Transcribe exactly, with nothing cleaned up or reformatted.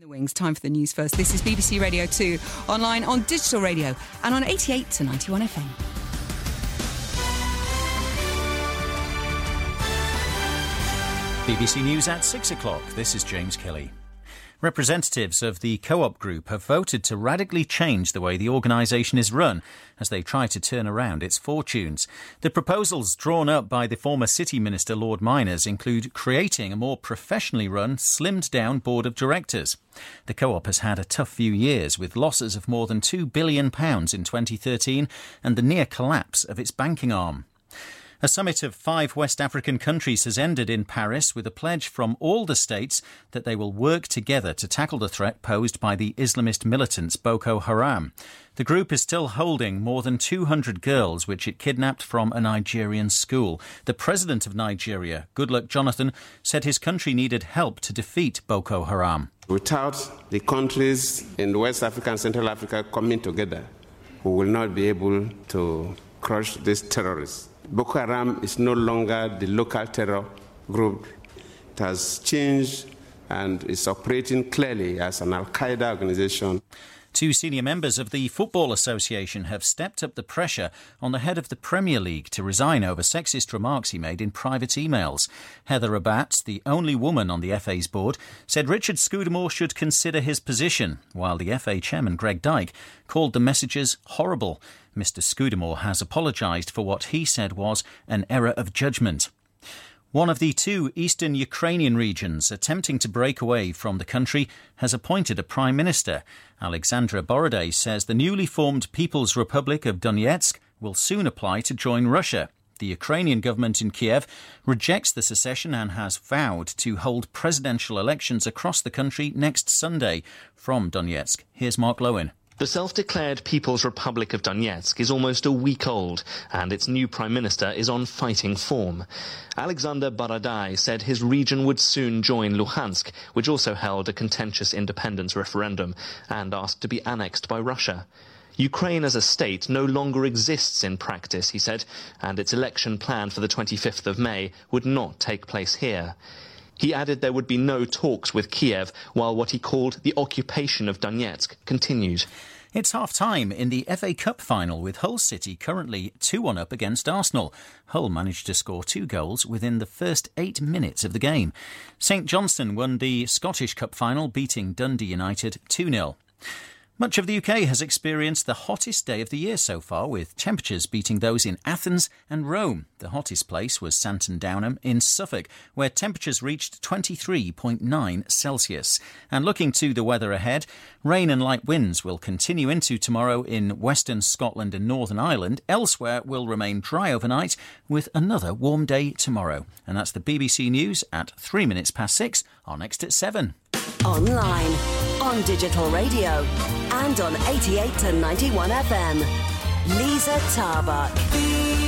The Wings, time for the news first. This is B B C Radio two, online on digital radio and on eighty-eight to ninety-one F M. B B C News at six o'clock. This is James Kelly. Representatives of the Co-op Group have voted to radically change the way the organisation is run as they try to turn around its fortunes. The proposals drawn up by the former City Minister Lord Miners include creating a more professionally run, slimmed-down board of directors. The Co-op has had a tough few years with losses of more than two billion pounds in twenty thirteen and the near collapse of its banking arm. A summit of five West African countries has ended in Paris with a pledge from all the states that they will work together to tackle the threat posed by the Islamist militants Boko Haram. The group is still holding more than two hundred girls which it kidnapped from a Nigerian school. The president of Nigeria, Goodluck Jonathan, said his country needed help to defeat Boko Haram. Without the countries in West Africa and Central Africa coming together, we will not be able to crush these terrorists. Boko Haram is no longer the local terror group. It has changed and is operating clearly as an Al-Qaeda organization. Two senior members of the Football Association have stepped up the pressure on the head of the Premier League to resign over sexist remarks he made in private emails. Heather Abbat, the only woman on the F A's board, said Richard Scudamore should consider his position, while the F A chairman Greg Dyke called the messages horrible. Mister Scudamore has apologised for what he said was an error of judgment. One of the two eastern Ukrainian regions attempting to break away from the country has appointed a prime minister. Alexandra Borodai says the newly formed People's Republic of Donetsk will soon apply to join Russia. The Ukrainian government in Kiev rejects the secession and has vowed to hold presidential elections across the country next Sunday. From Donetsk, here's Mark Lowen. The self-declared People's Republic of Donetsk is almost a week old, and its new prime minister is on fighting form. Alexander Borodai said his region would soon join Luhansk, which also held a contentious independence referendum, and asked to be annexed by Russia. Ukraine as a state no longer exists in practice, he said, and its election planned for the twenty-fifth of May would not take place here. He added there would be no talks with Kiev while what he called the occupation of Donetsk continued. It's half-time in the F A Cup final with Hull City currently two one up against Arsenal. Hull managed to score two goals within the first eight minutes of the game. St Johnstone won the Scottish Cup final, beating Dundee United two nil. Much of the U K has experienced the hottest day of the year so far, with temperatures beating those in Athens and Rome. The hottest place was Santon Downham in Suffolk, where temperatures reached twenty-three point nine Celsius. And looking to the weather ahead, rain and light winds will continue into tomorrow in western Scotland and Northern Ireland. Elsewhere will remain dry overnight, with another warm day tomorrow. And that's the B B C News at three minutes past six. Our next at seven. Online, on digital radio and on eighty-eight to ninety-one F M. Lisa Tarbuck.